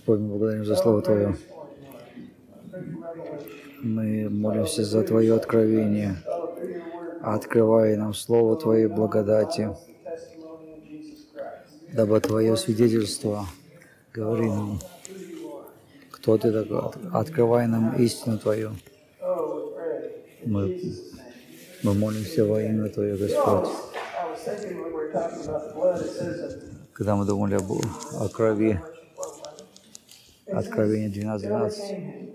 Господь, мы благодарим за Слово Твое. Мы молимся за Твое откровение. Открывай нам Слово Твоей благодати, дабы Твое свидетельство говори нам, кто Ты такой. Открывай нам истину Твою. Мы молимся во имя Твое, Господь. Когда мы думали о крови, Откровение 12:12,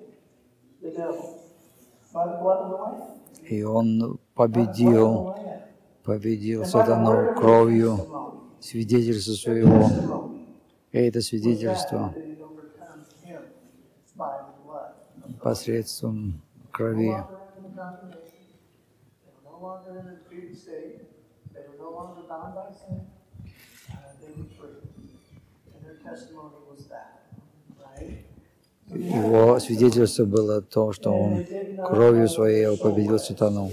и он победил сатану кровью свидетельства своего. И это свидетельство посредством крови. Его свидетельство было то, что он кровью своей победил сатану.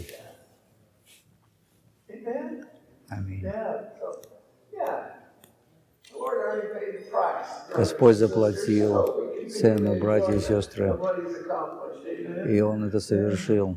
Аминь. Господь заплатил цену, братья и сестры, и Он это совершил.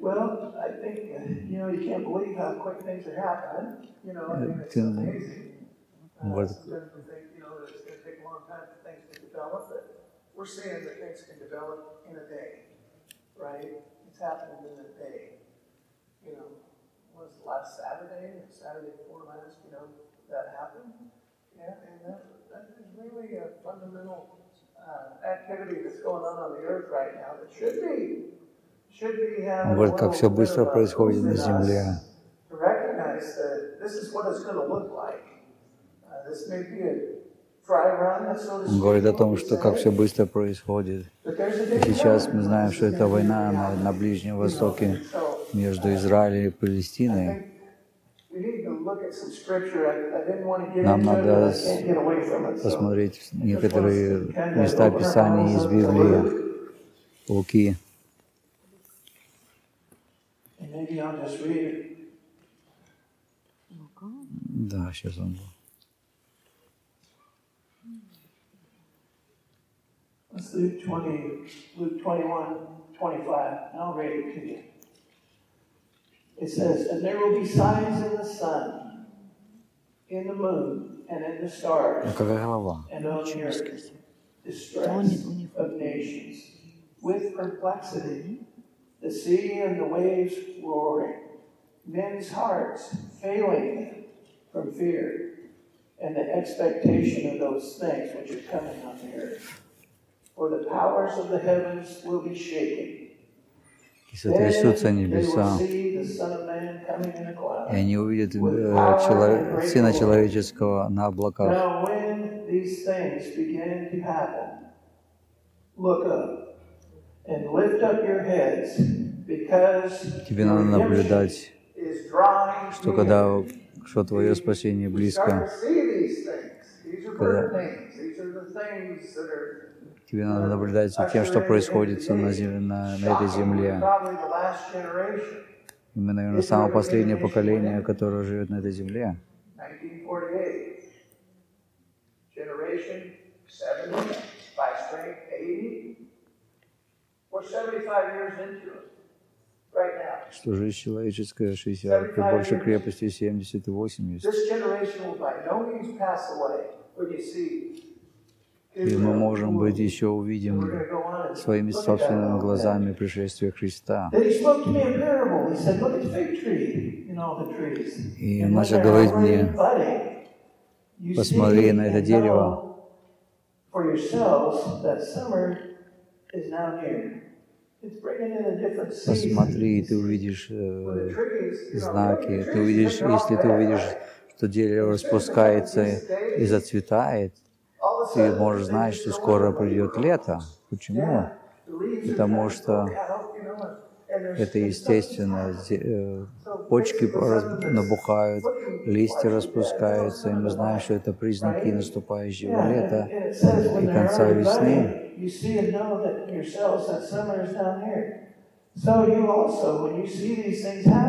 We're saying that things can develop in a day, right? It's happening in a day. You know, was it last Saturday or Saturday before last, that happened? Yeah, and that is really a fundamental activity that's going on the earth right now that should be Он говорит, как все быстро происходит на земле. To recognize that this is what it's going to look like. This may be a Он говорит о том, что как все быстро происходит. И сейчас мы знаем, что это война на Ближнем Востоке между Израилем и Палестиной. Нам надо посмотреть некоторые места Писания из Библии, Луки. Да, сейчас он был. It's Luke 21:25, and I'll read it to you. It says, "And there will be signs in the sun, in the moon, and in the stars, and on the earth, distress of nations, with perplexity, the sea and the waves roaring, men's hearts failing them from fear, and the expectation of those things which are coming on the earth. For the powers of the heavens will be shaken. И сотрясутся небеса, и они увидят Сына Человеческого на облаках. Тебе надо наблюдать, что твое спасение близко. Тебе надо наблюдать за тем, что происходит на этой земле. И мы, наверное, самое последнее поколение, которое живет на этой земле. Что жизнь человеческая 60, при большей крепости 70 и 80. И мы, может быть, еще увидим своими собственными глазами пришествие Христа. И он начал говорить мне, посмотри на это дерево. Посмотри, ты увидишь знаки. Ты увидишь, если ты увидишь, что дерево распускается и зацветает, ты можешь знать, что скоро придет лето. Почему? Потому что это естественно. Почки набухают, листья распускаются, и мы знаем, что это признаки наступающего лета и конца весны.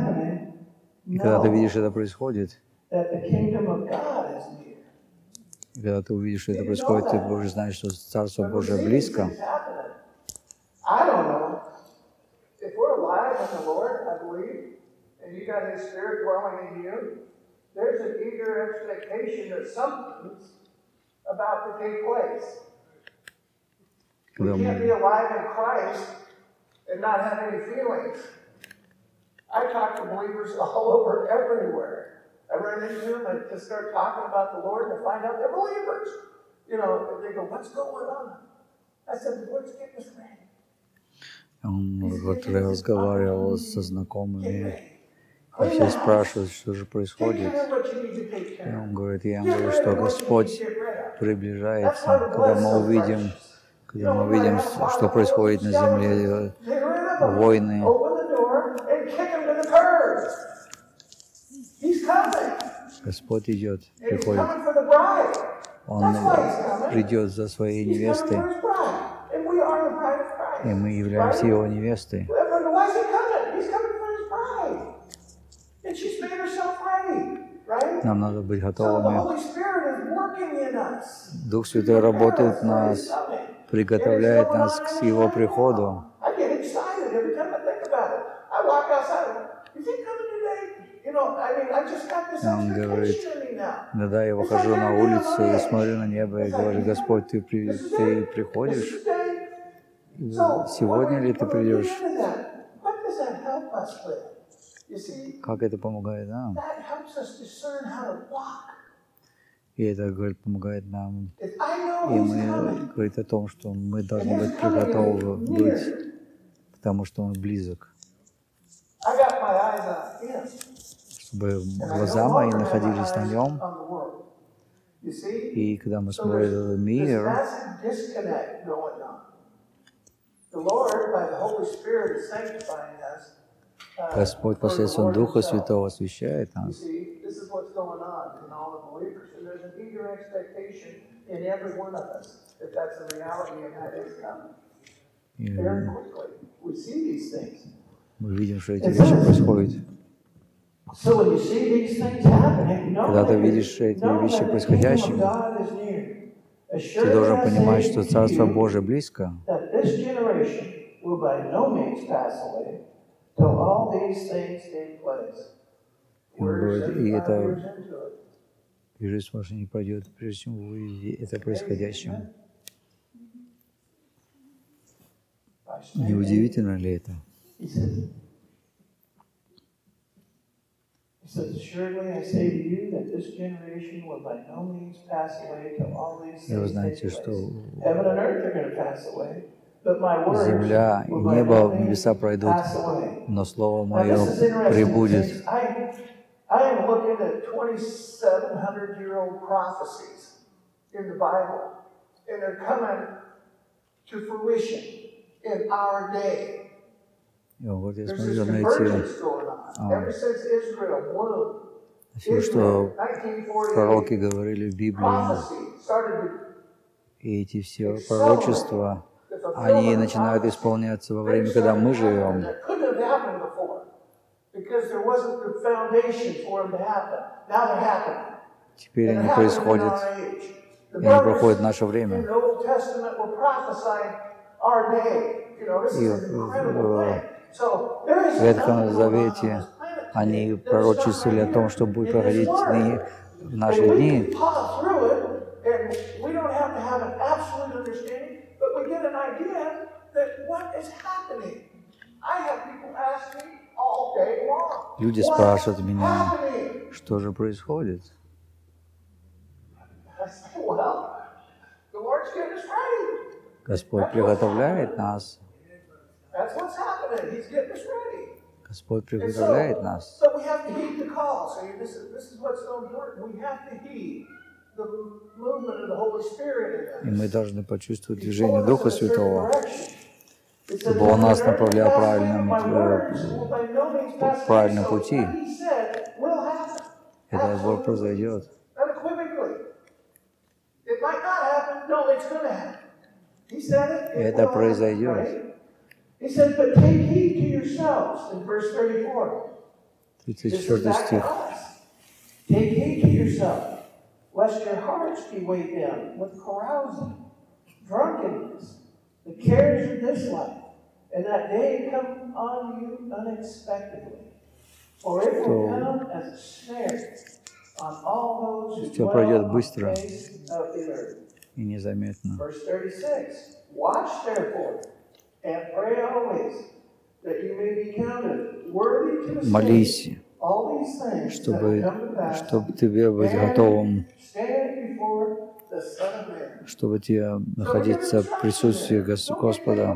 И когда ты видишь, это происходит, И когда ты увидишь, что это происходит, ты будешь знать, что Царство Божие близко. Когда мы I talk to believers all over everywhere. I run into them and just start talking about the Lord and I find out they're believers. You know, they go, what's going on? I said, the Lord's getting us ready. Вот я разговаривал со знакомыми, и все спрашивают, что же происходит. И он говорит, я им говорю, что Господь приближается, когда мы увидим, что происходит на земле, войны. Господь идет, приходит. Он придет за своей невестой, и мы являемся Его невестой. Нам надо быть готовыми. Дух Святой работает в нас, приготовляет нас к Его приходу. Он говорит, когда я выхожу на улицу и смотрю на небо и говорю, Господь, ты приходишь? Сегодня ли ты придешь? Как это помогает нам? И это, говорит, помогает нам. И мы говорит о том, что мы должны быть приготовы быть, потому что Он близок. Чтобы глаза мои находились на Нем. И когда мы смотрим на мир, Господь посредством Духа Святого освящает нас. И мы видим, что эти вещи происходят. Когда ты видишь эти вещи происходящими, ты должен понимать, что Царство Божие близко. И он говорит, и жизнь ваша не пройдет, прежде чем вы увидите это происходящим. Не удивительно ли это? И вы знаете, что земля и небо, небеса пройдут, но Слово Мое пребудет. И вот я смотрел на все, что пророки говорили в Библии, и эти все пророчества, они начинают исполняться во время, когда мы живем. Теперь они происходят, и они проходят в наше время. И в Ветхом Завете они пророчествовали о том, что будет проходить в наши дни. Люди спрашивают меня, что же происходит. Господь приготовляет нас. Господь приготовляет нас. И мы должны почувствовать движение Духа Святого, чтобы Он нас направлял в правильном пути. Это произойдет. Это произойдет. 34 стих. lest your hearts be weighed down with carousing, drunkenness, the cares of this life, and that day come on you unexpectedly. For it will come as a snare on all those who Все dwell пройдет on the быстро face of the earth. и незаметно. Verse 36. Watch therefore, and pray always, that you may be counted worthy to escape Молись, all these things that чтобы come to pass, тебе быть готовым, and stand before the Son of Man. чтобы тебе находиться в присутствии Господа.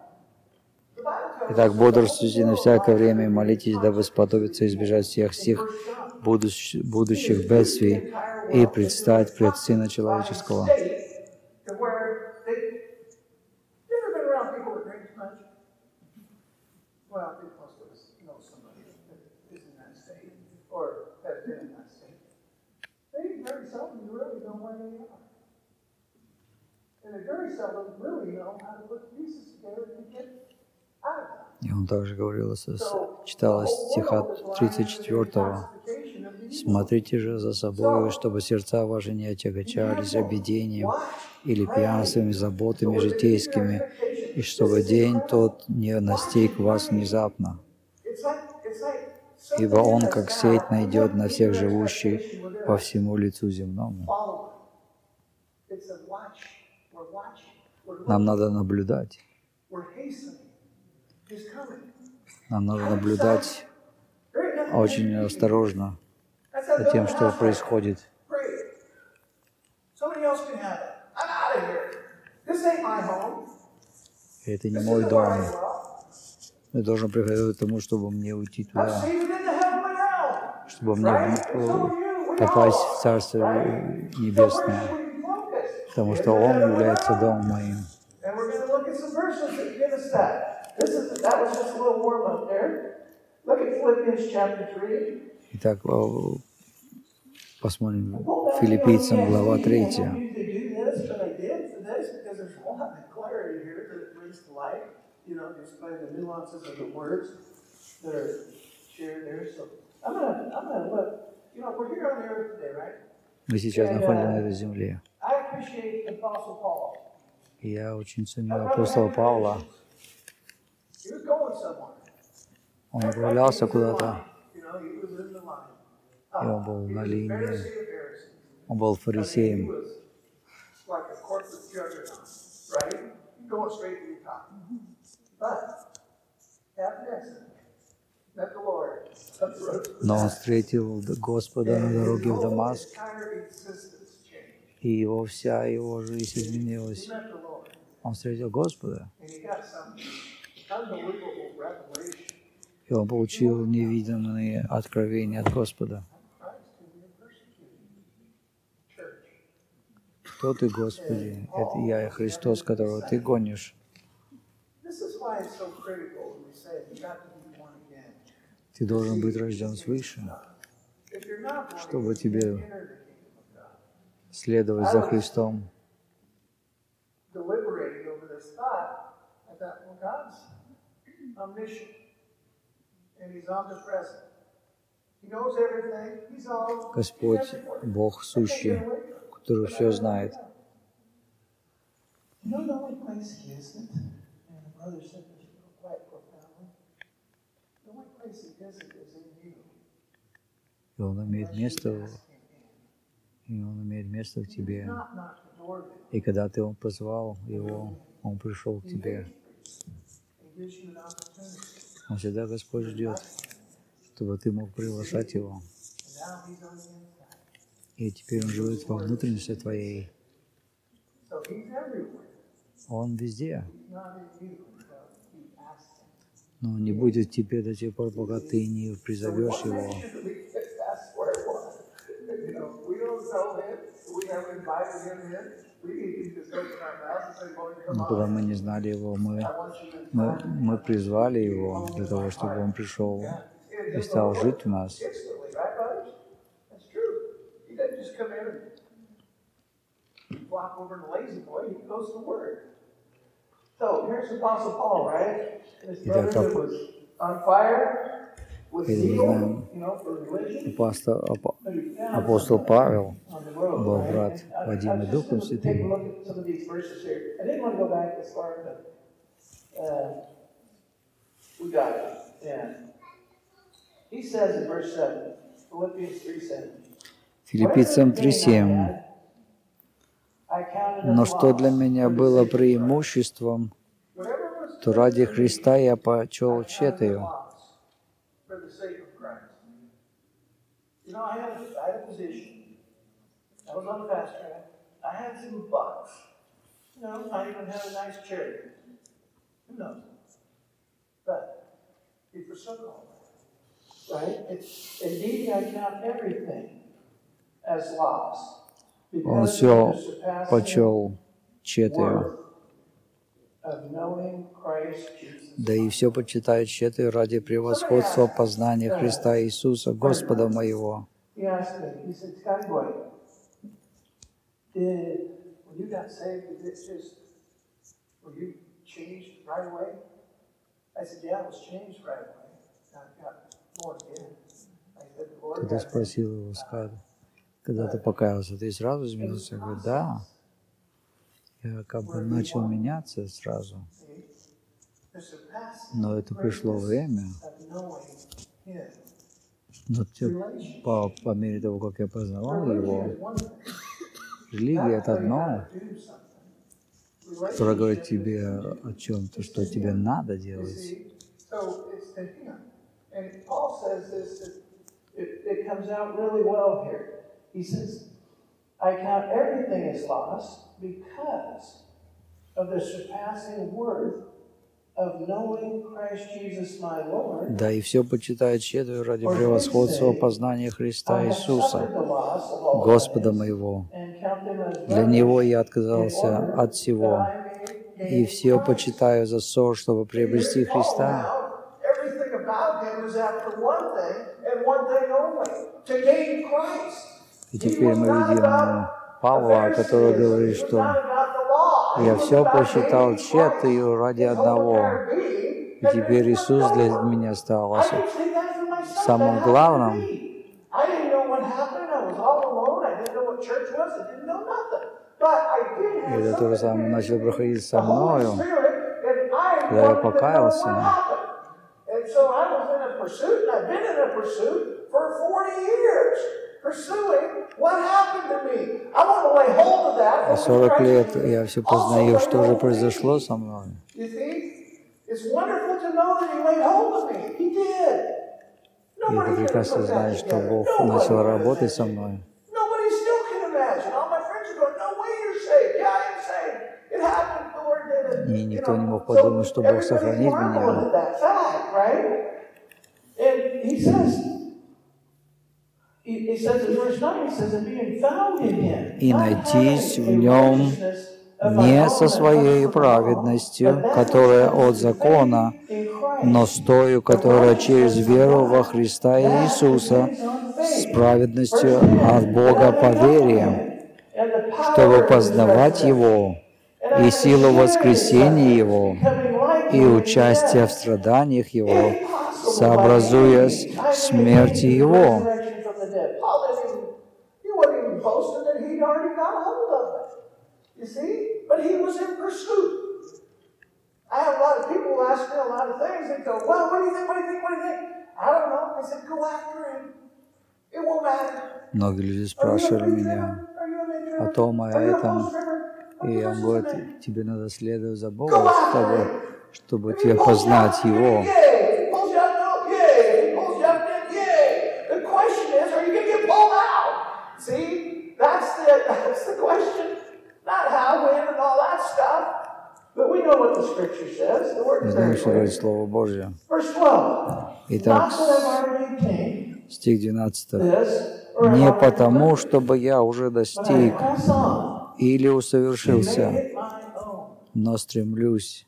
Итак, бодрствуйте на всякое время и молитесь, дабы сподобиться избежать всех будущих бедствий и предстать пред Сына Человеческого. И он также говорил, читал стиха 34. «Смотрите же за собой, чтобы сердца ваши не отягощались объедением или пьянствами, заботами житейскими, и чтобы день тот не настиг вас внезапно. Ибо он, как сеть, найдет на всех живущих по всему лицу земному». Нам надо наблюдать. Нам надо наблюдать очень осторожно за тем, что происходит. Это не мой дом. Я должен приходить к тому, чтобы мне уйти туда, чтобы мне попасть в Царство Небесное, потому что Он является домом моим. Итак, посмотрим Филиппийцам, глава 3. Мы сейчас находимся на этой земле. И я очень ценю апостола Павла. Он отправлялся куда-то, и он был на линии, он был фарисеем. Но он встретил Господа на дороге в Дамаск, и вся его жизнь изменилась. Он встретил Господа, и он получил невиданные откровения от Господа. Кто ты, Господи? Это я, Христос, которого ты гонишь. Ты должен быть рожден свыше, чтобы тебе следовать за Христом. Господь, Бог сущий, который все знает. И Он имеет место в тебе. И когда ты его позвал, Он пришел к тебе. Он всегда, Господь, ждет, чтобы ты мог приглашать Его. И теперь Он живет во внутренности твоей. Он везде. Но Он не будет в тебе до тех пор, пока ты не призовешь Его. Но когда мы не знали Его, мы призвали Его для того, чтобы Он пришел и стал жить в нас. Итак, И мы знаем, апостол Павел был брат Вадима Духом Святым. Филиппийцам 3:7. Но что для меня было преимуществом, то ради Христа я почел тщетою. Он все почел тщетою. Да и все почитает тщетою ради превосходства познания Христа Иисуса, Господа моего. Когда спросил его, когда ты покаялся, ты сразу изменился? Я говорю, да. Я как бы начал меняться сразу. Но это пришло время. Но по мере того, как я познавал его, религия — это одно, которое говорит тебе о чем-то, что тебе надо делать. I count everything as lost because of the surpassing worth of knowing Christ Jesus my Lord. Да, и все почитает тщетою ради превосходства познания Христа Иисуса, Господа моего. Для Него я отказался от всего, и все почитаю за ссор, чтобы приобрести Христа. И теперь мы видим Павла, который говорит, что я все посчитал тщетою ради одного. И теперь Иисус для меня стал самым главным. И это то же самое начало проходить со мною, когда я покаялся. А 40 лет я все познаю, что же произошло со мной. И это прекрасно знать, что Бог начал работать со мной. И никто не мог подумать, что Бог сохранит меня. И найтись в нем не со своей праведностью, которая от закона, но с тою, которая через веру во Христа Иисуса, с праведностью от Бога по вере, чтобы познавать Его и силу воскресения Его и участие в страданиях Его, сообразуясь смерти Его. You see? But he was in pursuit. I have a lot of people who ask me a lot of things and go, well, what do you think, what do you think, what do you think? I don't know. I said, go after him. It won't matter. Многие люди спрашивали меня о том, о этом. И он говорит, тебе надо следовать за Богом, чтобы тебе познать Его. See? That's the question. Not how, when, and all that stuff. But we know what the Scripture says. The Word is very clear. Слово Божье. Verse 12. Итак, стих 12. «Не потому, чтобы я уже достиг или усовершился, но стремлюсь».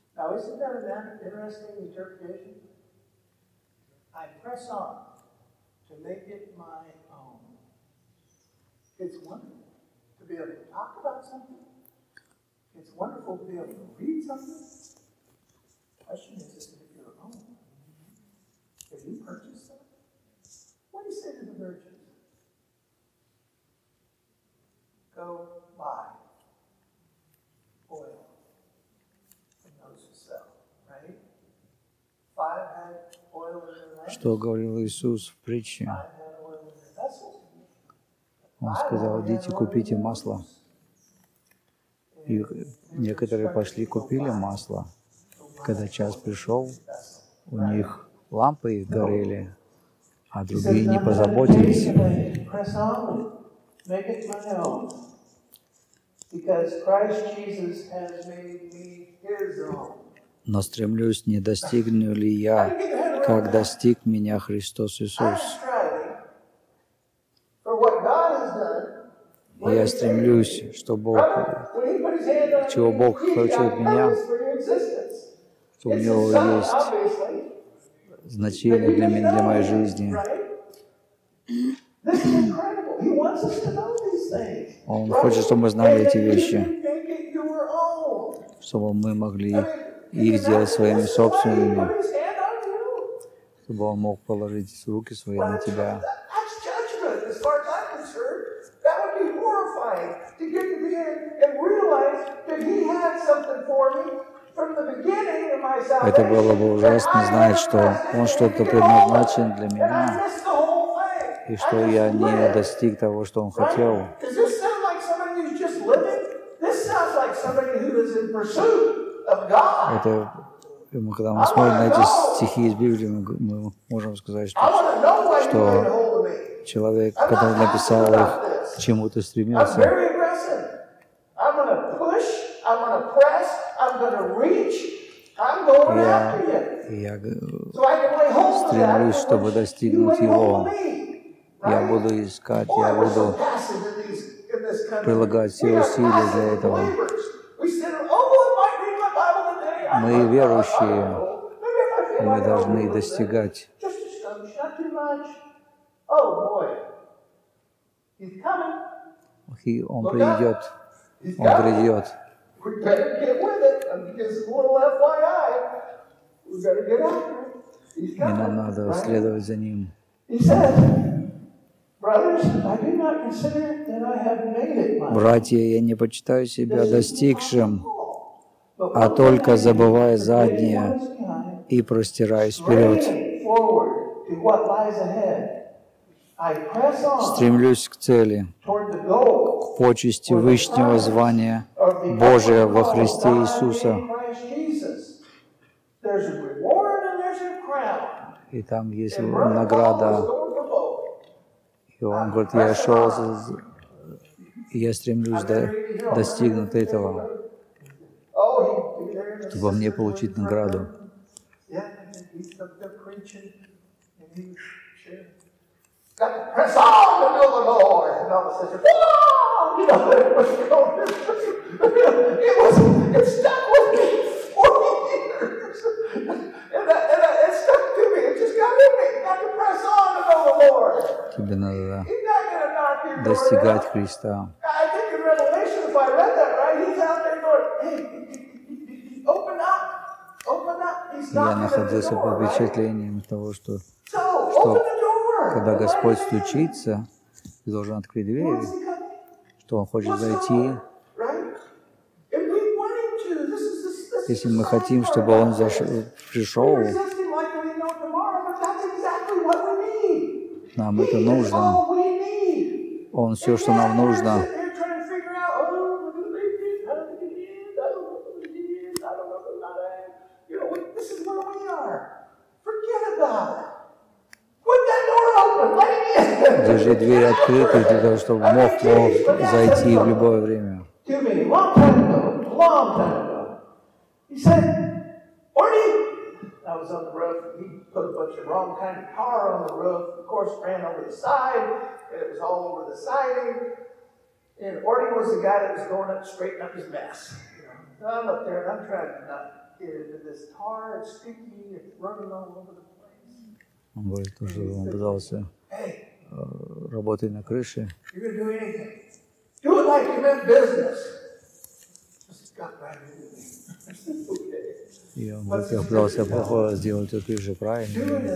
Be able to talk about something. It's wonderful to be able to read something. The question is it your own? Have you purchased something? Что говорил Иисус в притче? Он сказал: идите, купите масло. И некоторые пошли, купили масло. Когда час пришел, у них лампы горели, а другие не позаботились. Но стремлюсь, не достигну ли я, как достиг меня Христос Иисус. Я стремлюсь, что чего Бог хочет от меня, что у Него есть значение для меня, для моей жизни. Он хочет, чтобы мы знали эти вещи, чтобы мы могли их сделать своими собственными, чтобы Он мог положить руки свои на тебя. Это было бы ужасно знать, что Он что-то предназначен для меня, и что я не достиг того, что Он хотел. Это, когда мы смотрим на эти стихи из Библии, мы можем сказать, что человек, который написал их, к чему-то стремился. Я стремлюсь, чтобы достигнуть Его. Я буду искать, я буду прилагать все усилия для этого. Мы верующие, мы должны достигать. Он придет, Он грядет. И нам надо следовать за Ним. Братья, я не почитаю себя достигшим, а только забывая заднее и простираюсь вперед. Стремлюсь к цели, к почести вышнего звания Божия во Христе Иисуса. И там есть награда. И он говорит: я стремлюсь достигнуть этого, чтобы мне получить награду. Press on to know the Lord. And all of a sudden, whoa! You know, it stuck with me 40 years. And it stuck to me. It just got in me. You got to press on to know the Lord. Тебе надо достигать Христа. I think in Revelation, if I read that right, he's out there going, hey, open up. Я находился под впечатлением того, что когда Господь стучится, ты должен открыть дверь, что Он хочет зайти. Если мы хотим, чтобы Он пришел, нам это нужно. Он все, что нам нужно. Держи двери открыты для того, чтобы мог зайти в любое время. Он говорит, что он пытался работать на крыше. И он говорит, я пытался сделать эту крышу правильно.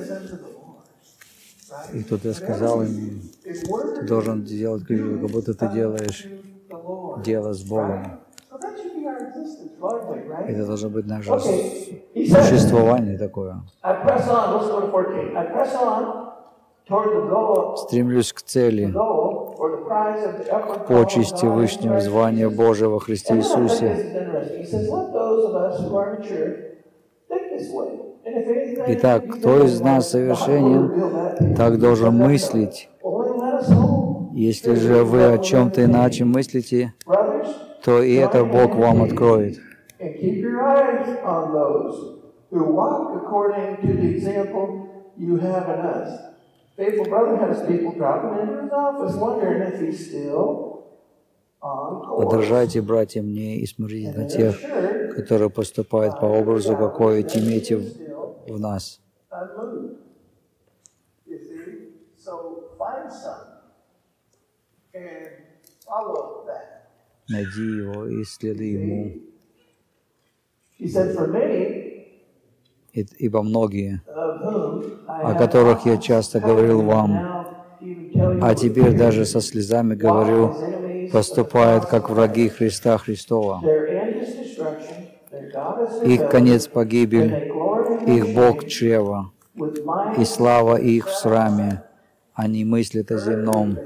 И кто-то сказал им, ты должен делать крышу, как будто ты делаешь дело с Богом. Это должна быть наша существование такое. I press on, let's go to 14. I press on toward the goal, Стремлюсь к цели, or the prize of the upward к call of почести God in вышнего Christ звания Jesus. Божия во Христе And then I think this Иисусе. is interesting. He says, let those of us who are mature think this way. And if anything, Итак, кто из нас совершенен, так должен мыслить. only let us hope. Если же вы о чем-то иначе мыслите, Brothers, то и это Бог вам откроет. and keep your eyes on those who walk according to the example you have in us. Faithful brother has people dropping into his office wondering if he's still on course. Подражайте, братья, мне и смотрите на тех, которые поступают по образу, какой имеете в нас. Unmoved. You see? So find some and follow that. Найди его и следуй ему. He said, for many, Ибо многие, of whom I о have которых я часто говорил вам, now even tell you а теперь даже со слезами говорю, поступают как враги Христа Христова. their end is destruction, their God is their Их belly, конец and погибель, they glory in их Бог чрева, with mind и слава их в сраме. Они мыслят о земном.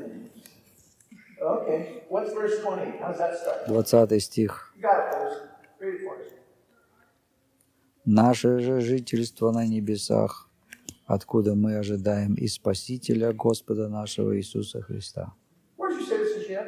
Okay, what's verse 20? How's that start? 20 стих. You got it, Bruce. Read it for us. Наше же жительство на небесах, откуда мы ожидаем и Спасителя Господа нашего Иисуса Христа. Where's your citizenship?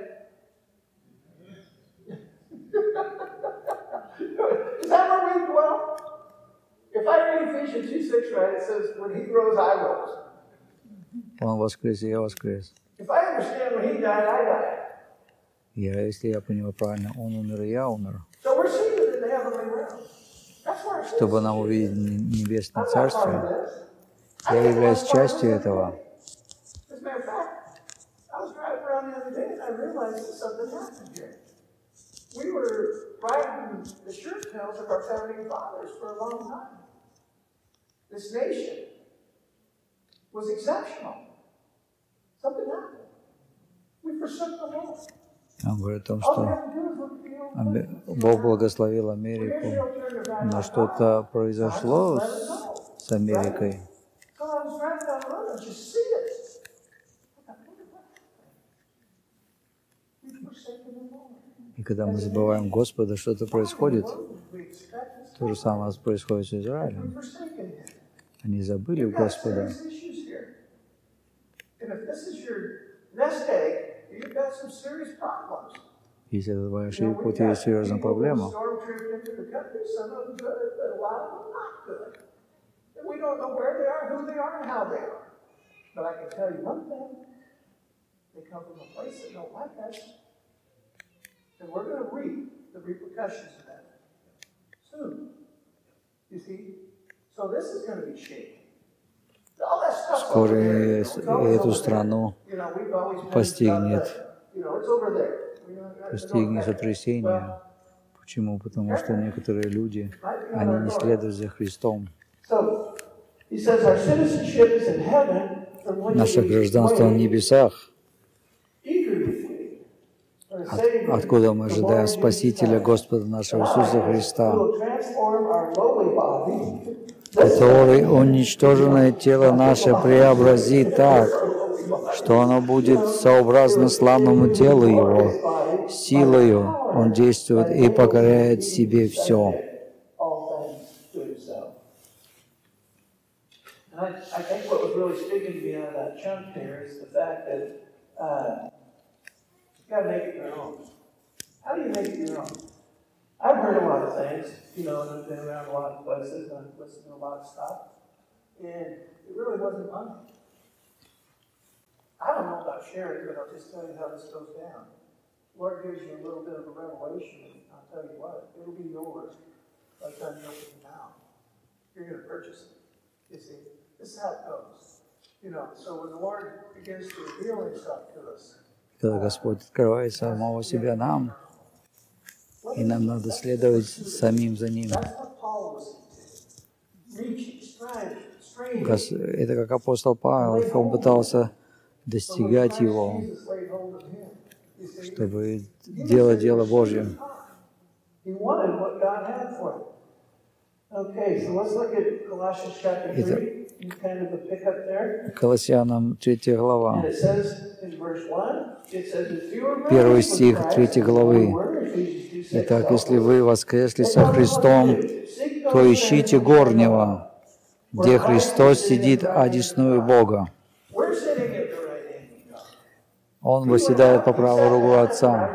Is that where we dwell? If I read Ephesians 2:6 right, it says, when he rose, I rose. Он воскрес, и я воскрес. If I understand when he died, I died. Если я понимаю правильно, он умер, и я умер. So we're seated in the heavenly realm. That's where our Чтобы нам citizenship увидеть is. Небесное I'm not part of Царство, this. I я think являюсь I'm part of частью this этого. every day. As a matter of fact, I was driving around the other day and I realized that something happened here. We were riding the shirt tails of our founding fathers for a long time. This nation was exceptional. Something happened. We forsook the Lord. Он говорит о том, All we что have to do is look at the old Бог благословил Америку, Israel turned around. но что-то произошло Let it go. с Америкой. So I was driving down the road and just see it. We've forsaken the Lord. И когда мы забываем Господа, что-то происходит. We expect То же самое происходит с Израилем. forsaken Him. Они забыли Господа. Serious issues here. And if this is your nest egg, you've got some serious problems. Если это твоя ошибка, у тебя есть серьезная проблема. Stormtrooped into the country, some of them good, but a lot of them not good. And we don't know where they are, who they are, and how they are. But I can tell you one thing. They come from a place that don't like us. And we're going to reap the repercussions of that soon. You see? So this is going to be shaken. All that stuff over there, Вскоре эту страну you know, we've always been постигнет, you know, it's over there. We don't- постигнет сотрясение. Почему? Потому что некоторые люди, они не следуют за Христом. So, he says our citizenship is in heaven, from which Наше we гражданство на wait небесах, eagerly for the Savior, откуда мы the ожидаем Lord Спасителя Jesus Господа нашего Christ, Иисуса who Христа, will transform our lowly body, который уничтоженное тело наше преобразит так, что оно будет сообразно славному телу Его. Силою Он действует и покоряет себе все. all things to himself. And I think what was really speaking to me out of that chunk there is the fact that you got to make it your own. How do you make it your own? I've heard a lot of things, you know, and I've been around a lot of places and I've listened to a lot of stuff, and it really wasn't mine. I don't know about sharing, but I'll just tell you how this goes down. Lord gives you a little bit of a revelation, and I'll tell you what, it'll be yours by the time you open your mouth. You're going to purchase it. You see, this is how it goes. You know, so when the Lord begins to reveal Himself to us, Когда Господь открывает самого себя нам, и нам надо следовать самим за Ним. that's what Paul was into. Reaching, striving. Это как апостол Павел, он пытался достигать Его, Jesus laid hold of him. You see, чтобы делать дело Божье. he wanted what God had for him. Okay, so let's look at Colossians chapter 3. You kind of a pick up there. Колоссянам 3 глава. And it says in verse 1, it says, if you are Первый стих 3 главы. Итак, если вы воскресли со Христом, то ищите горнего, где Христос сидит одесную Бога. Он восседает по правую руку Отца.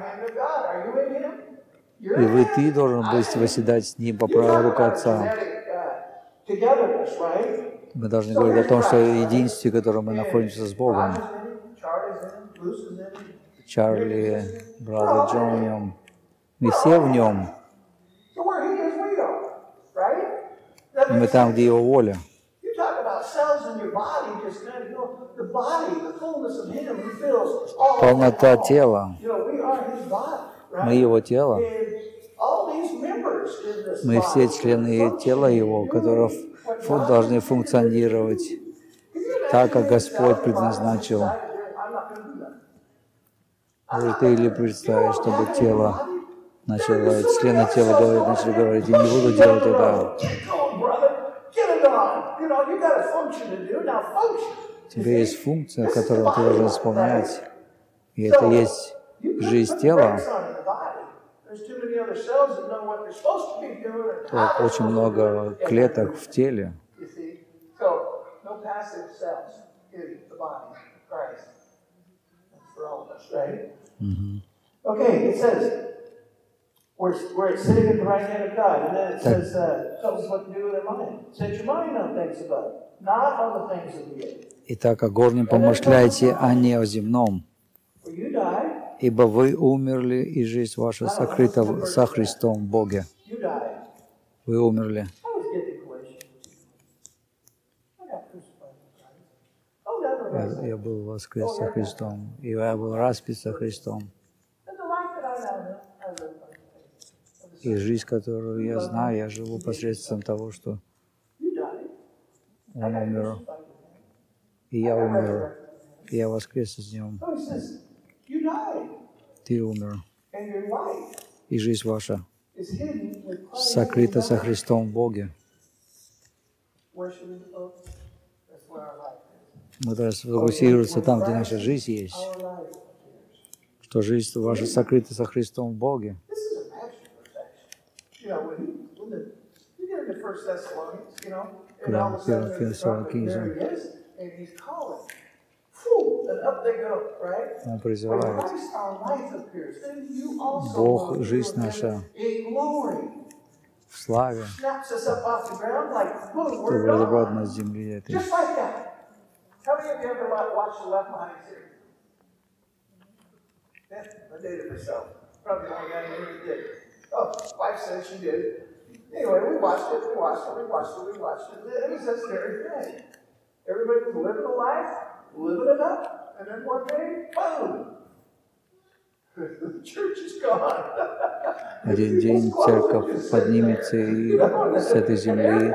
И ты должен быть восседать с Ним по правую руку Отца. Мы должны говорить о том, что единстве, в котором мы находимся с Богом. Чарли, брат Джон в Нем. Мы все в Нем. И мы там, где Его воля. Полнота тела. Мы Его тело. Мы все члены тела Его, которые должны функционировать так, как Господь предназначил. Может, ты или представишь, чтобы тело начало, члены тела начали говорить, я не буду делать это. У тебя есть функция, которую ты должен исполнять, и это есть жизнь тела. То очень много клеток в теле. Okay, it says where it's sitting at the right hand of God, and then it says tells us what to do with our mind. Set your mind on things above, not on the things of the earth. Итак, о горнем помышляйте, а не о земном. Ибо вы умерли, и жизнь ваша сокрыта со Христом в Боге. Вы умерли. Я был воскрес со Христом, и я был распят со Христом. И жизнь, которую я знаю, я живу посредством того, что Он умер, и я умер, и я воскрес с Ним. Ты умер, и жизнь ваша сокрыта со Христом в Боге. Мы должны сфокусироваться там, где наша жизнь есть, что жизнь ваша сокрыта со Христом в Боге. Когда в Первом Фессалоникийцам Он призывает, Бог, жизнь наша в славе, чтобы разобрать нас с земли этой. How many of you ever watched the Left Behind series? Yeah, I did it myself. Probably the only guy who really did. Oh, wife said she did. Anyway, we watched it. It was this very thing. Everybody was living a life, living it up, and then one day, boom! The church is gone. Один день церковь поднимется и с этой земли.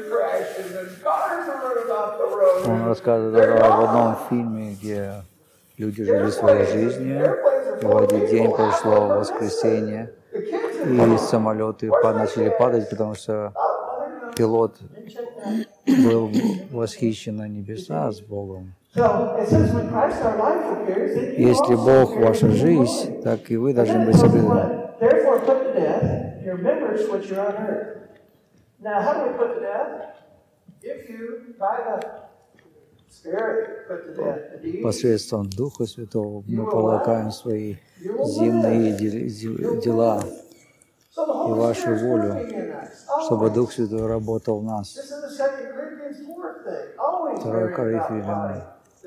Он рассказывает в одном фильме, где люди жили своей жизнью, и в один день пришло воскресенье, и самолеты начали падать, потому что пилот был восхищен на небеса с Богом. Если Бог ваша жизнь, так и вы должны быть сокрыты. Посредством Духа Святого мы полагаем свои земные дела и вашу волю, чтобы Дух Святой работал в нас. 2 Коринфянам.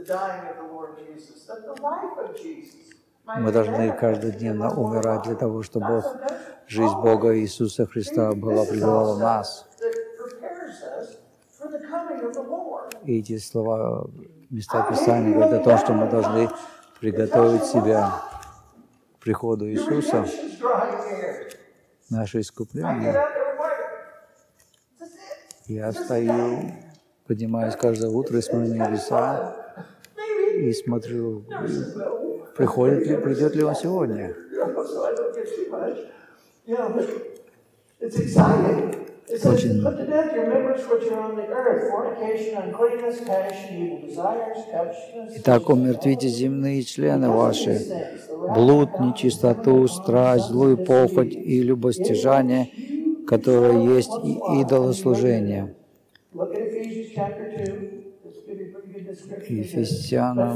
Мы должны каждодневно умирать для того, чтобы жизнь Бога Иисуса Христа была пребывала в нас. И эти слова, места Писания говорят о том, что мы должны приготовить себя к приходу Иисуса, наше искупление. Я стою, поднимаюсь каждое утро и смотрю на небеса и смотрю, придет ли Он сегодня. очень... Put to death your members which are on the earth, fornication, uncleanness, passion, evil desires, covetousness. Итак, умертвите земные члены ваши, блуд, нечистоту, страсть, злую похоть и любостяжание, которое есть и идолослужение. Ефесянам.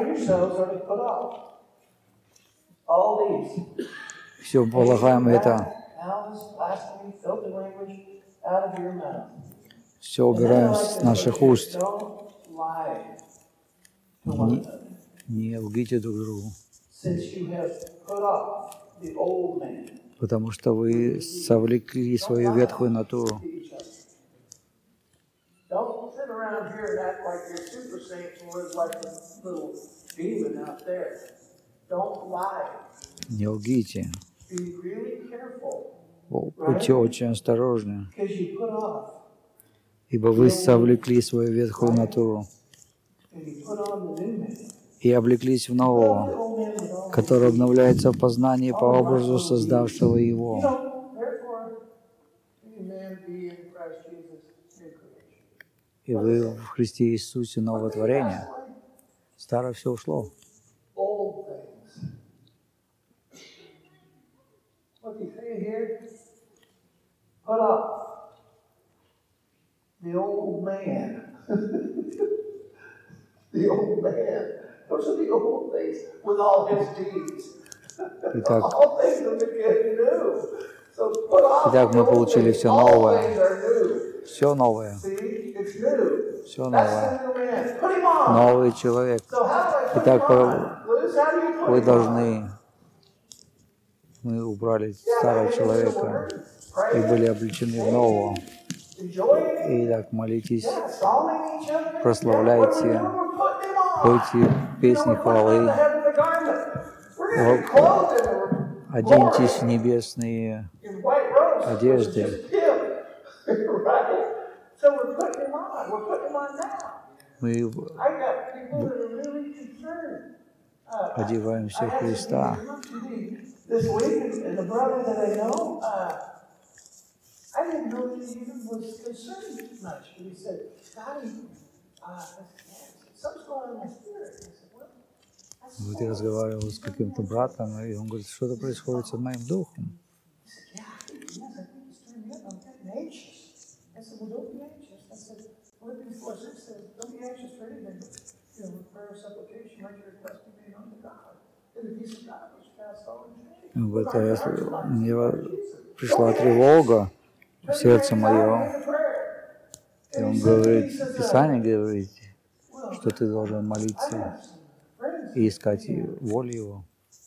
Все полагаемое это. Все убираем с наших уст. Не лгите друг другу. Потому что вы совлекли свою ветхую натуру. Не лгите. Будьте очень осторожны, ибо вы совлекли свою ветхую натуру и облеклись в нового, который обновляется в познании по образу создавшего его. И вы в Христе Иисусе новое творение. Старое все ушло. Put up the old man. The old man. Those are the old things with all his deeds. All things that became new. So put off the old things. All things are new. Все новое. See, it's new. Все That's новое. the new man. Put him on. Новый человек. So how do I put Итак, him on? Liz, how do you put вы him on? должны... Мы убрали старого человека и были облечены в нового. Итак, молитесь, прославляйте, пойте песни хвалы, оденьтесь в небесные одежды. Мы одеваемся в Христа. This week, and the brother that I know, I didn't know that he even was concerned much. But he said, Scotty, something's going on in my spirit. I said, well, that's Вот я разговаривал с каким-то братом, и он говорит, что-то происходит с моим духом. I said, I'm getting anxious. I said, well, don't be anxious. I said, Philippians 4:6 says, don't be anxious for anything, but with prayer and supplication, let your request be made unto God. And the peace of God, which passes all understanding. Вот мне пришла тревога в сердце мое. И он говорит, Писание говорит, что ты должен молиться и искать волю Его.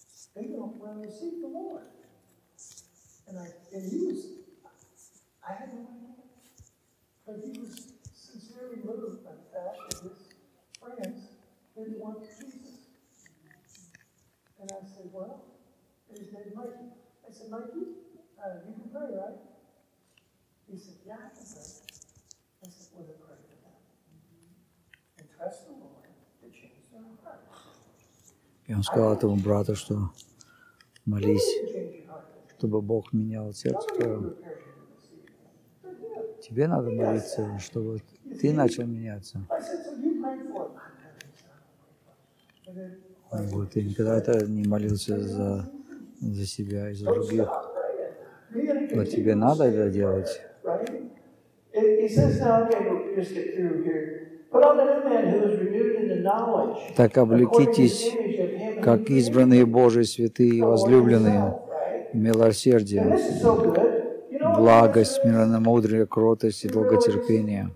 His name is Mikey. I said, Mikey, you can pray, right? He said, yeah, I can pray. I said, well, then pray for them. And trust the Lord to change their hearts. И он сказал этому брату, что молись, чтобы Бог менял сердце твое. Тебе надо молиться, чтобы ты начал меняться. Вот, ты никогда это не молился за себя и за других. Но тебе надо это делать. Так облекитесь, как избранные Божии, святые и возлюбленные, милосердие, благость, мирномудрие, кротость и долготерпение.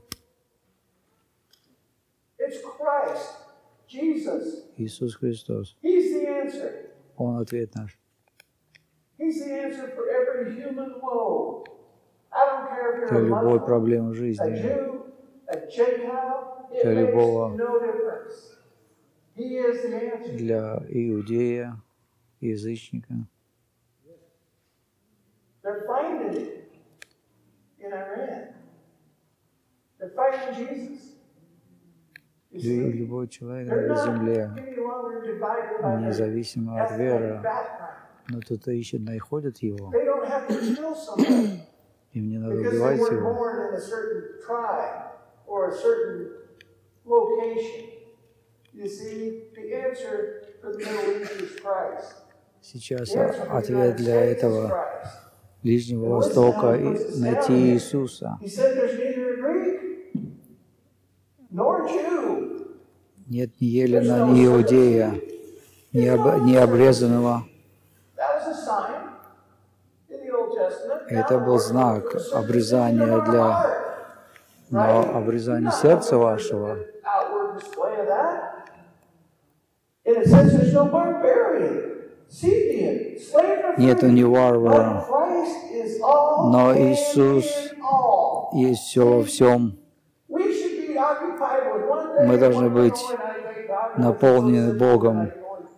Иисус Христос. Он ответ наш. Для любой проблемы жизни, для любого, для иудея, язычника. Любой человек на земле, независимо от веры, но кто-то ищет, находит его. И мне надо Because they убивать weren't его. born in a certain tribe or a certain location. You see, the answer for the Middle East is Christ. Сейчас The answer for the ответ United для States is этого Christ. Ближнего And listen Востока how he и puts this найти down here. Иисуса. He said there's neither a Greek nor Jew. Нет ни Елена, ни Иудея, ни обрезанного. That was a sign in the Old Testament. Это был знак обрезания но обрезание сердца вашего. Нет ни варвара, но Иисус есть все во всем. Мы должны быть наполнены Богом,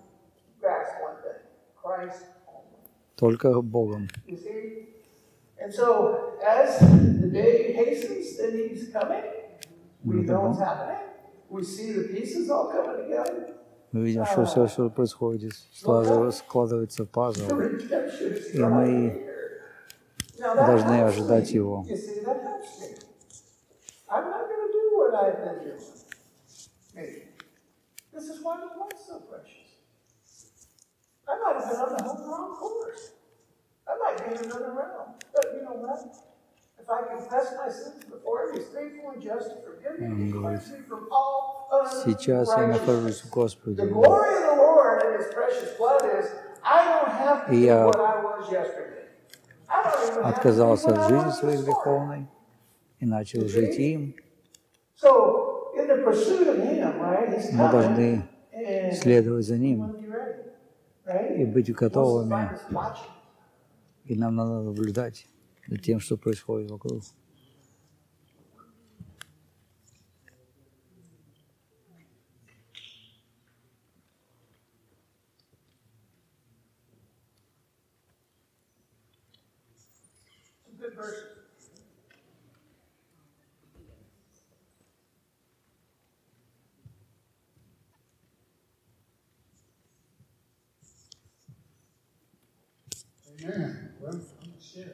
только Богом. And so, as the day hastens that he's coming, we know what's happening. We see the pieces all coming together. Мы видим, что все, что происходит, складывается в пазл, и мы должны ожидать его. I might be in another realm. But you know what? If I confess my sins before him, he's faithful and just to forgive me and cleanse me from all Сейчас я нахожусь в Господе. The glory of the Lord and his precious blood is I don't have to do what I was yesterday. I don't even have to do отказался what от I жизни was своей before. греховной и начал жить им. So, in the pursuit of him, right, he's Мы должны coming, следовать за and ним be ready, right? и быть He wants to готовыми. find us watching. И нам надо наблюдать за тем, что происходит вокруг. Good verse. Amen. Well, I'm going to share.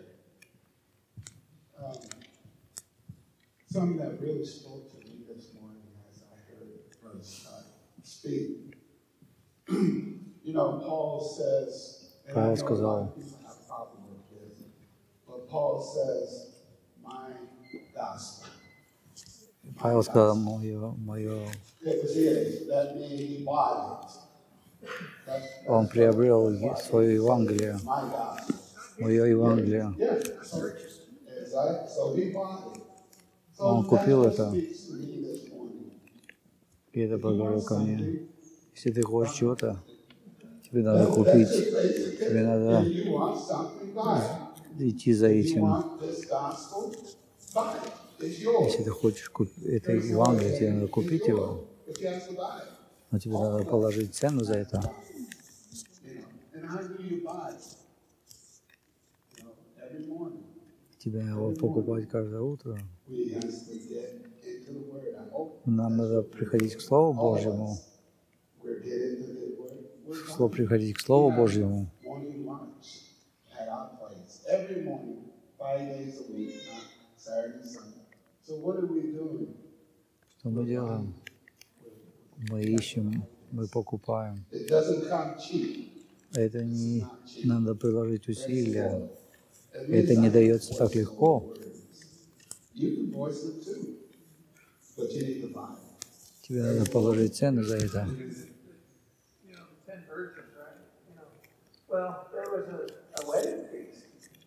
Something that really spoke to me this morning as I heard Brother Scott speak. You know, Paul says, and I know a lot of people have a problem with this, but Paul says, my gospel. Павел сказал, мое, It was his. That means he bought it. он приобрел свое Евангелие, My gospel. мое Евангелие. Yeah. So he bought it. Он купил это, Speaks to me this morning. и это проговорил ко мне. Если ты хочешь чего-то, тебе надо купить, тебе надо You want something, buy it. идти за You этим. want this gospel, buy it. It's yours. Если ты хочешь это Евангелие, тебе надо купить его, But you have to buy it. но тебе надо положить цену за это. You know. And how do you buy it? You know, every morning. Тебе его покупать каждое утро. We have to get into the Word. I hope Нам надо приходить к Слову Божьему, we're getting into the Word. We're приходить к Слову Божьему. morning lunch at our place every morning, 5 days a week, not Saturday and Sunday. So what are we doing? Что мы делаем? Мы ищем, мы покупаем. It doesn't come cheap. Это не надо приложить усилия. At Это least не I дается так легко. You can voice it too, but you need to buy it. Тебе надо положить цену за это. 10 virgins, right? Well, there was a wedding feast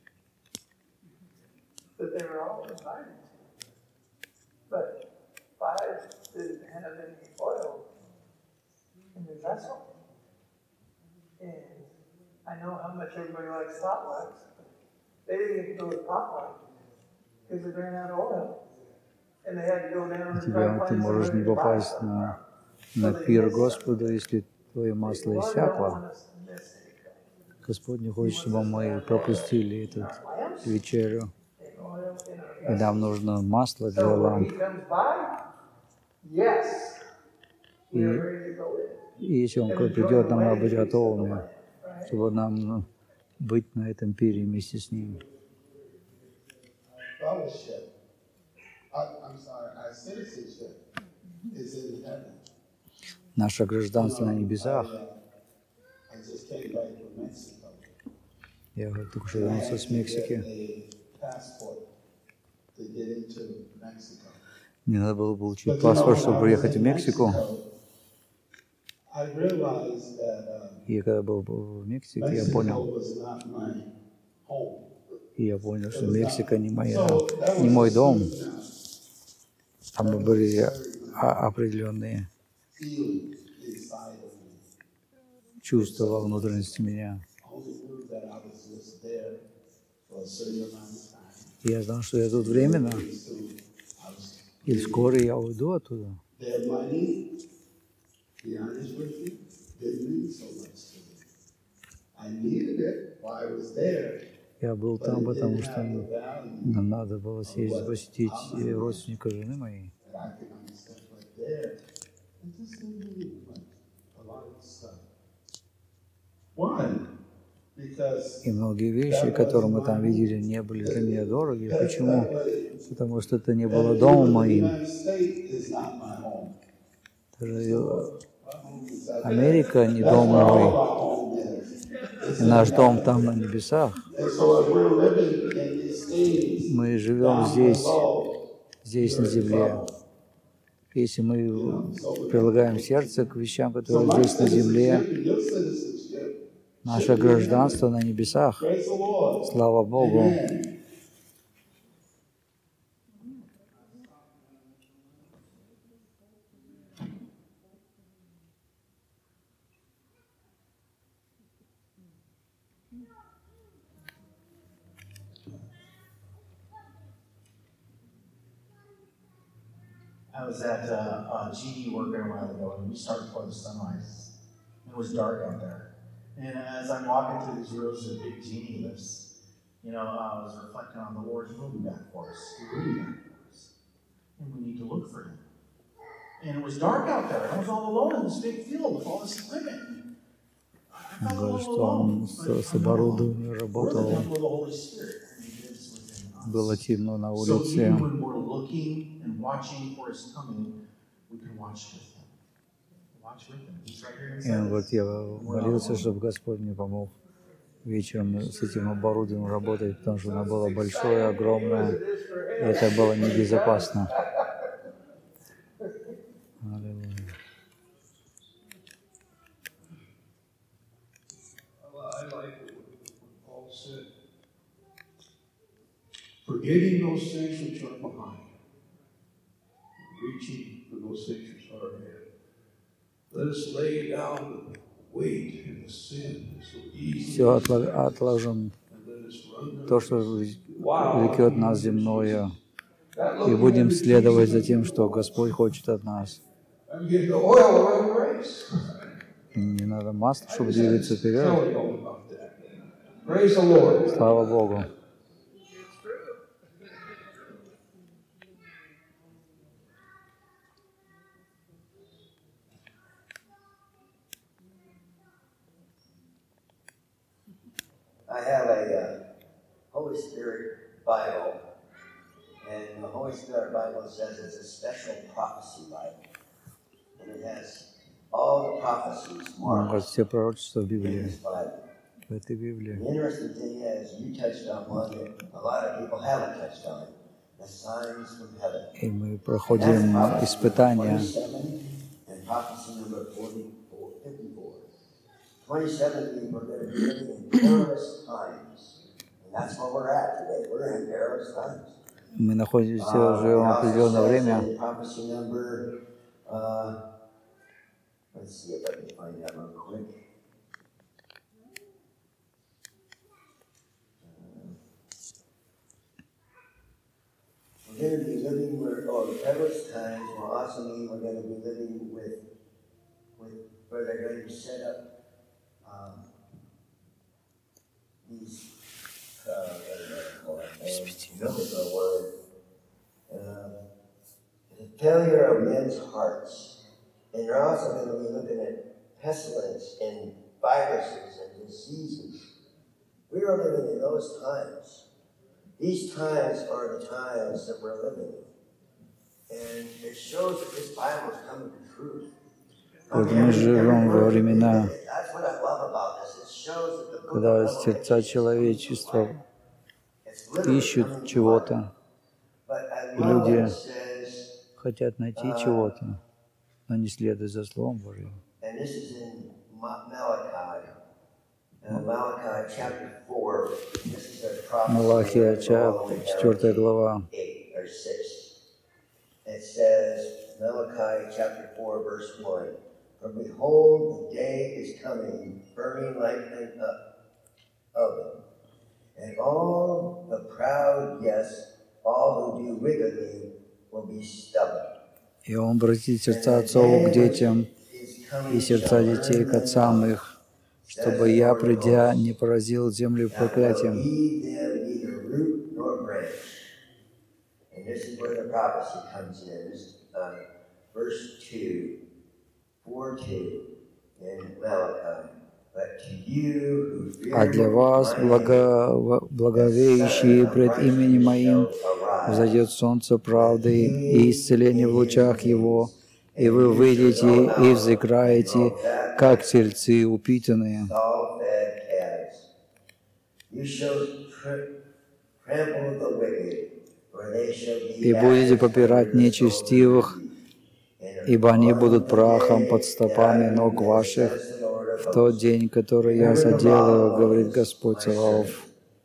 that they were all invited to. But 5 didn't have any oil in their vessel. And I know how much everybody likes potlucks. They didn't get to go to potluck because they ran out of oil. And they had to go down and try to Ты find можешь не somebody to buy попасть some. на пир Господу, если твое масло иссякло. Господь не хочет, чтобы мы пропустили эту вечерю. И нам нужно масло для ламп. И если Он придет, нам надо быть готовыми, чтобы нам быть на этом пире вместе с Ним. fellowship, our citizenship is in heaven. Наше гражданство на небесах. I just came back from Mexico. Я только что вернулся с Мексики. Мне надо было получить паспорт, чтобы приехать в Мексику. И когда был в Мексике, я понял, что Мексика не мой дом. Там были определенные чувства во внутренности меня. Я знал, что я тут временно, и вскоре я уйду оттуда. Я был там, потому что нам надо было съездить посетить родственника жены моей. И многие вещи, которые мы там видели, не были для меня дороги. Почему? Потому что это не было домом моим. Даже Америка не дом мой. И наш дом там на небесах. Мы живем здесь на земле. Если мы прилагаем сердце к вещам, которые здесь на земле, наше гражданство на небесах. Слава Богу. I was at GD working a while ago, and we started before the sunrise. It was dark out there. And as I'm walking through these rows of big genie lifts, I was reflecting on the Lord's will be back for us. He will be back for us. And we need to look for him. And it was dark out there. I was all alone in this big field with all this equipment. I felt Говорит, all что alone. он с оборудованием We're the работал. temple of the Holy Spirit, and he lives within us. Было темно на So улице. even when we're looking and watching for his coming, we can watch with him. Watch with him. He's right here И inside он us. говорит, я молился, чтобы Господь мне помог вечером с этим оборудованием работать, потому что оно было большое, огромное, и это было небезопасно. Аллилуйя. I like what Paul said. Forgetting those things which are behind, reaching for those things which are ahead. Let us lay down the weight and the sin that so easily Все отложим, and let us run то, что влекет нас земное, и будем следовать за тем, что Господь хочет от нас. and get the oil to run the race. Не надо масла, чтобы двигаться Tell вперед. you all about that. Praise the Lord. Слава Богу. I have a Holy Spirit Bible, and the Holy Spirit Bible says it's a special prophecy Bible, and it has all the prophecies Он говорит, marked все пророчества в in Библии, this Bible. в этой Библии. The interesting thing is, you touched on one that a lot of people haven't touched on, the signs from heaven. И мы That's проходим prophecy испытания. 27 and prophecy number 54. 27 we're going to be living in perilous times. And that's where we're at today. We're in perilous times. Мы находимся уже в определенное время. Prophecy number, let's see if I can find that real quick. We're going to be living the perilous times will also mean we're going to be living with where they're going to set up these the failure of men's hearts. And you're also going to be looking at pestilence and viruses and diseases. We are living in those times. These times are the times that we're living in. And it shows that this Bible is coming to truth. Вот мы живем во времена, That's what I love about this. It shows that the book когда of сердца Revelation человечества it's literally ищут coming to чего-то, life. But I и love люди what it says, хотят найти чего-то, но не следуют за Словом Божьим. and this is in Malachi. Malachi chapter 4. This is a prophecy. Малахия, 4 глава. 8 or 6. It says, Malachi chapter 4, verse 1. For behold, the day is coming, burning like an oven, and all the proud, yes, all who do wickedly will be stubborn. И Он обратит сердца отцов к детям и сердца детей к отцам их, чтобы я, придя, не поразил землю проклятием. And this is where the prophecy comes in. This is verse 2, 4:2 in Malachi. But to you who А fear для вас, благовеющие пред именем Моим, взойдет солнце правды и исцеление в лучах Его, и вы выйдете и взыграете, как тельцы упитанные. И будете попирать нечестивых, ибо они будут прахом под стопами ног ваших в тот день, который я соделаю, говорит Господь Саваоф.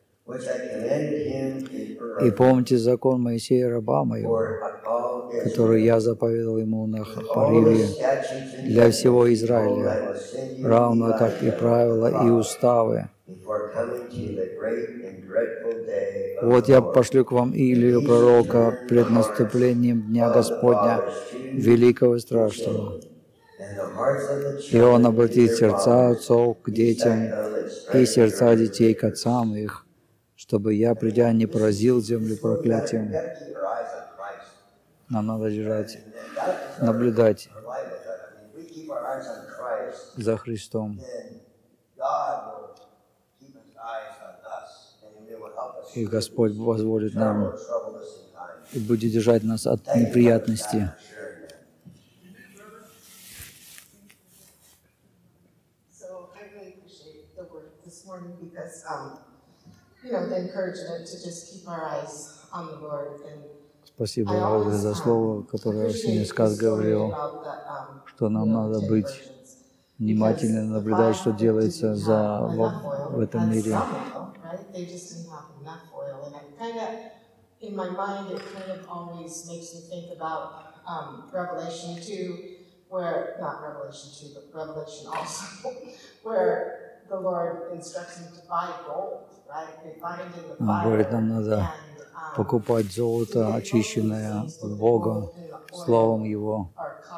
И помните закон Моисея, раба моего, который я заповедал ему на Хориве для всего Израиля, равно как и правила и уставы. Вот я пошлю к вам Илию, пророка, пред наступлением Дня Господня, великого и страшного. И он обратит сердца отцов к детям и сердца детей к отцам их, чтобы я, придя, не поразил землю проклятием. Нам надо держать, наблюдать за Христом. И Господь позволит нам и будет держать нас от неприятностей. Спасибо за слово, которое Арсений Сказ говорил, что нам надо быть внимательно наблюдать, что делается в этом мире. Он говорит, нам надо покупать золото, очищенное Богом, Словом Его.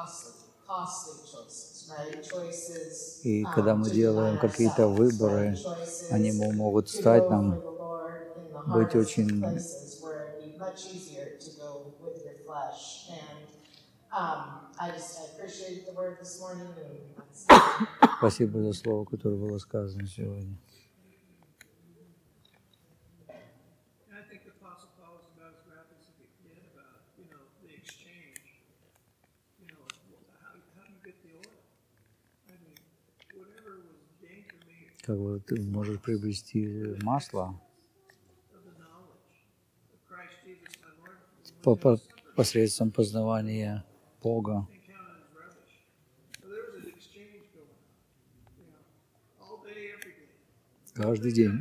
И когда мы делаем какие-то выборы, они могут стать нам быть очень Спасибо за слово, которое было сказано сегодня. Как бы ты можешь приобрести масло посредством познавания Бога. Каждый день.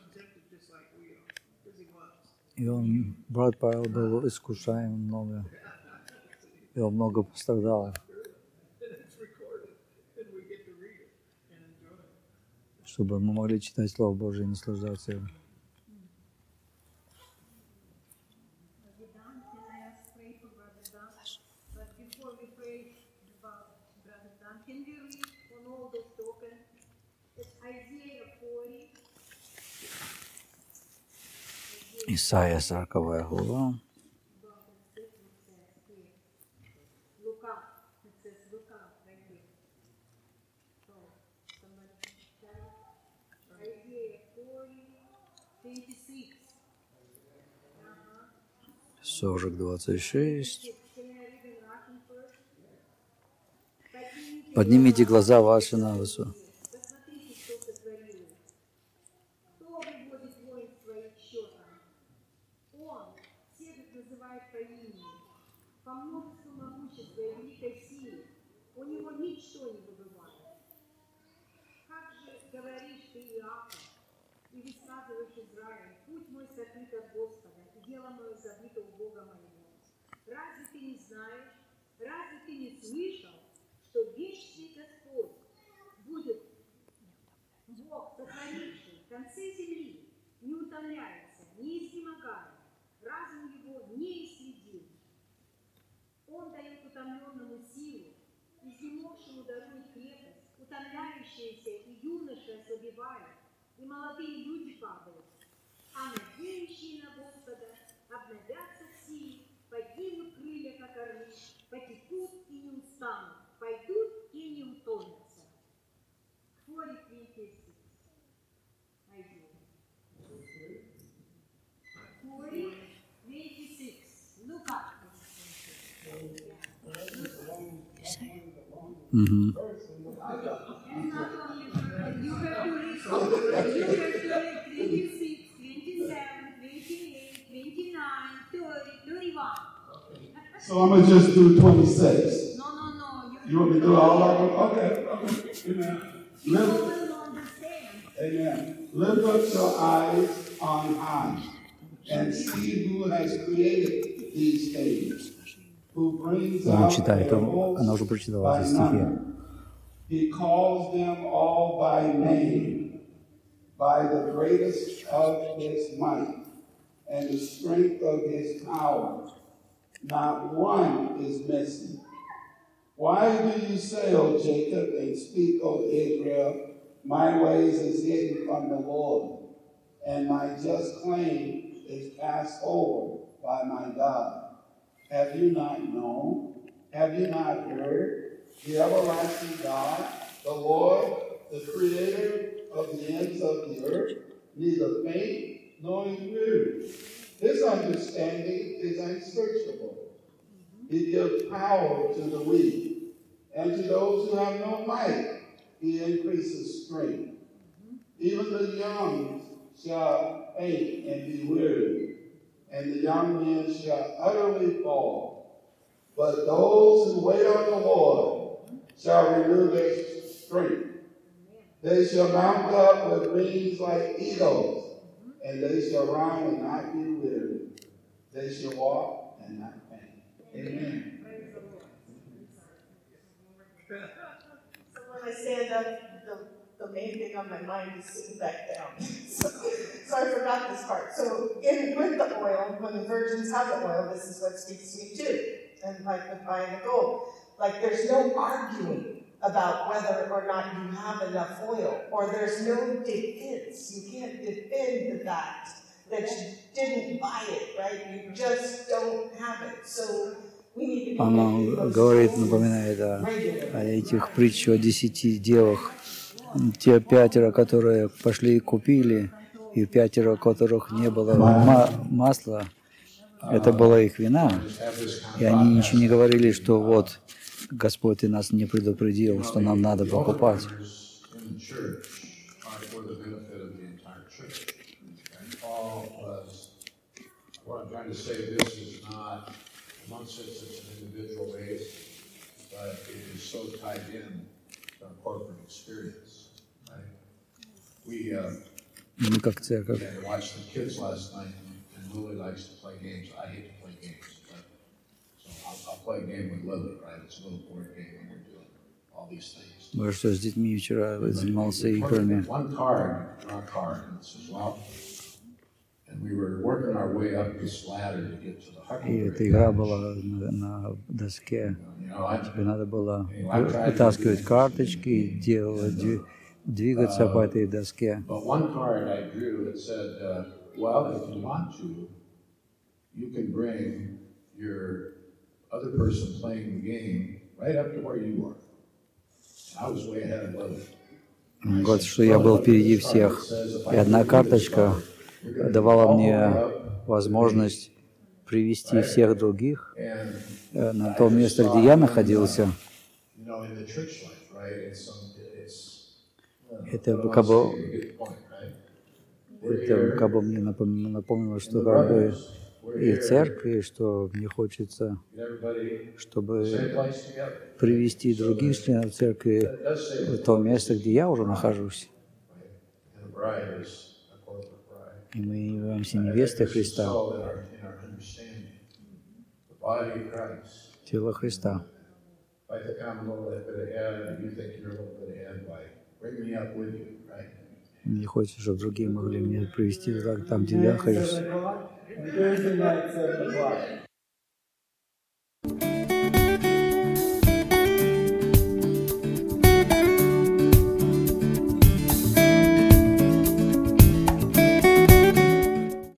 И брат Павел был искушаем много. И он много пострадал. Чтобы мы могли читать Слово Божие и наслаждаться им. Исайя 40 глава. 40:26. Поднимите глаза ваши на высоту. Посмотрите, что сотворил. Кто выводит воин своих счетом? Он всех называет по имени. По множеству могущества и великой силы у него ничто не выбывает. Как же говоришь ты, Иаков, и высказываешь Израиль, путь мой сокрыт от Господа, и дело мое забыто у Бога моего. Разве ты не знаешь, разве ты не слышал, что вечный Господь будет Бог, сотворивший в конце земли, не утомляется, не изнемогает, разум его не исследим. Он дает утомленному силу, изнемогшему дарует крепость, утомляющиеся и юноши ослабевают, и молодые люди падают. А надеющие на Господа обновятся в силе, поднимут крылья, как орлы, потекут и не устанут, пойдут и не утомятся. 40:26. 40:26. Look up. Мгм. And not only you have to read 26, 27, 28, 29, 30, 31. So I'm going to just do 26. No. You want me to do all of them? Okay. Amen. You will understand. Amen. Lift up your eyes on high and see who has created these things, who brings Он out читает, their hosts она уже прочитала by эти стихи. number. He calls them all by name, by the greatest of his might and the strength of his power. Not one is missing. Why do you say, O Jacob, and speak, O Israel, my ways is hidden from the Lord, and my just claim is passed over by my God? Have you not known? Have you not heard? The everlasting God, the Lord, the creator of the ends of the earth, neither faint nor weary. His understanding is unsearchable. He gives power to the weak, and to those who have no might, he increases strength. Even the young shall faint and be weary, and the young men shall utterly fall. But those who wait on the Lord shall renew their strength. They shall mount up with wings like eagles, and they shall run and not be weary. They shall walk and not faint. Amen. So when I stand up, the main thing on my mind is sitting back down. so I forgot this part. So with the oil, when the virgins have the oil, this is what speaks to me too. And like with buying the gold, like there's no arguing about whether or not you have enough oil, or there's no defense. You can't defend the fact that you didn't buy it, right? You just don't have it. So we need to be Она making those говорит, goals напоминает о regularly. этих притчах о 10 девах. Те 5, которые пошли и купили, и 5, у которых не было масла, это была их вина. И они ничего не говорили, что вот Господь ты нас не предупредил, что нам надо покупать. Мы как церковь. Lily likes to play games. I hate to play games, so I'll play a game with Lily, right? It's a little board game, and we're doing all these things. Мы что с детьми вчера занимался играми. One card, draw a card, and it says, well, and we were working our way up this ladder to get to the И Huckleberry. эта игра была на доске. Тебе надо было вытаскивать карточки, двигаться по этой доске. But one card I drew, it said, well, if you want to, you can bring your other person playing the game right up to where you are. I was way ahead of Lily. Вот что я был впереди всех. И одна карточка давала мне возможность привести всех других на то место, где я находился. Это как бы мне напомнило, что как бы и в церкви, что мне хочется, чтобы привести других членов церкви в то место, где я уже нахожусь. И мы являемся невестой Христа, тело Христа. Мне хочется, чтобы другие могли меня привести туда, там, где я нахожусь.